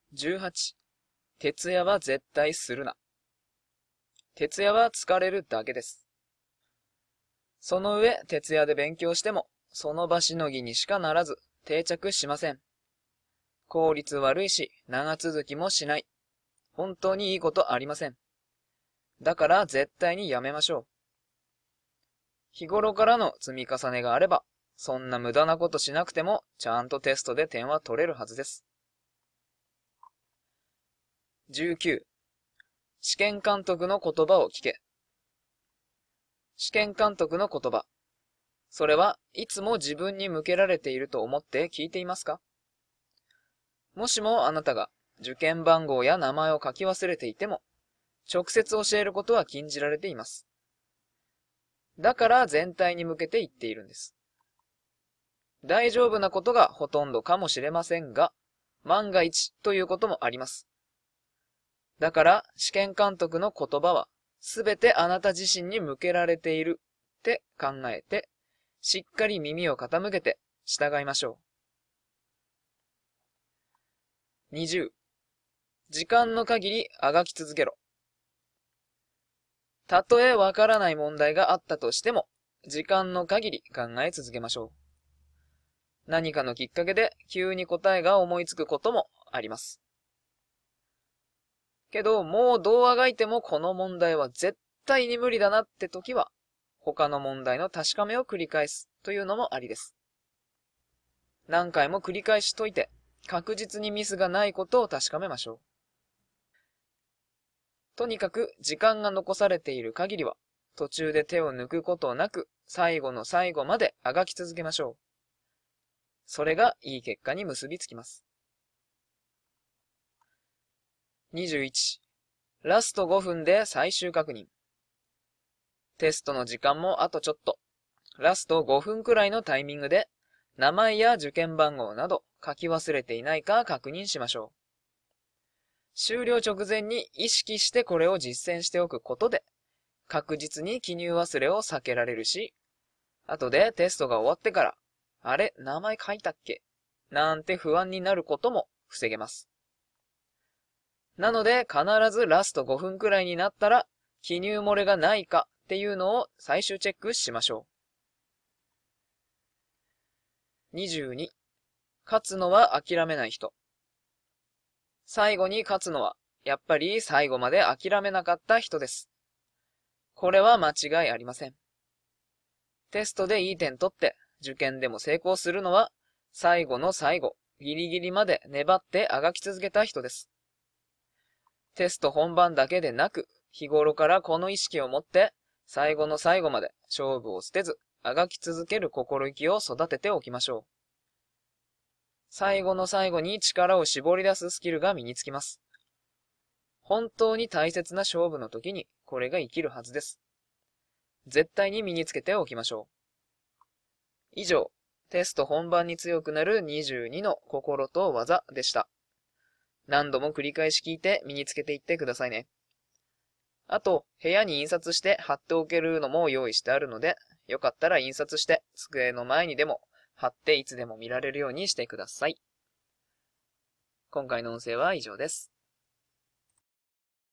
18、徹夜は絶対するな。徹夜は疲れるだけです。その上、徹夜で勉強しても、その場しのぎにしかならず、定着しません。効率悪いし、長続きもしない。本当にいいことありません。だから絶対にやめましょう。日頃からの積み重ねがあれば、そんな無駄なことしなくても、ちゃんとテストで点は取れるはずです。19、試験監督の言葉を聞け。試験監督の言葉。それはいつも自分に向けられていると思って聞いていますか？もしもあなたが受験番号や名前を書き忘れていても、直接教えることは禁じられています。だから全体に向けて言っているんです。大丈夫なことがほとんどかもしれませんが、万が一ということもあります。だから試験監督の言葉はすべてあなた自身に向けられているって考えて、しっかり耳を傾けて従いましょう。20、時間の限りあがき続けろ。たとえわからない問題があったとしても、時間の限り考え続けましょう。何かのきっかけで急に答えが思いつくこともあります。けど、もうどうあがいてもこの問題は絶対に無理だなって時は、他の問題の確かめを繰り返すというのもありです。何回も繰り返し解いて、確実にミスがないことを確かめましょう。とにかく時間が残されている限りは、途中で手を抜くことなく、最後の最後まであがき続けましょう。それがいい結果に結びつきます。21、ラスト5分で最終確認。テストの時間もあとちょっと。ラスト5分くらいのタイミングで、名前や受験番号など書き忘れていないか確認しましょう。終了直前に意識してこれを実践しておくことで、確実に記入忘れを避けられるし、後でテストが終わってから、あれ、名前書いたっけなんて不安になることも防げます。なので必ずラスト5分くらいになったら、記入漏れがないかっていうのを最終チェックしましょう。22、勝つのは諦めない人。最後に勝つのは、やっぱり最後まで諦めなかった人です。これは間違いありません。テストでいい点取って、受験でも成功するのは、最後の最後、ギリギリまで粘ってあがき続けた人です。テスト本番だけでなく、日頃からこの意識を持って、最後の最後まで勝負を捨てず、あがき続ける心意気を育てておきましょう。最後の最後に力を絞り出すスキルが身につきます。本当に大切な勝負の時にこれが生きるはずです。絶対に身につけておきましょう。以上、テスト本番に強くなる22の心と技でした。何度も繰り返し聞いて身につけていってくださいね。あと、部屋に印刷して貼っておけるのも用意してあるので、よかったら印刷して机の前にでも貼っていつでも見られるようにしてください。今回の音声は以上です。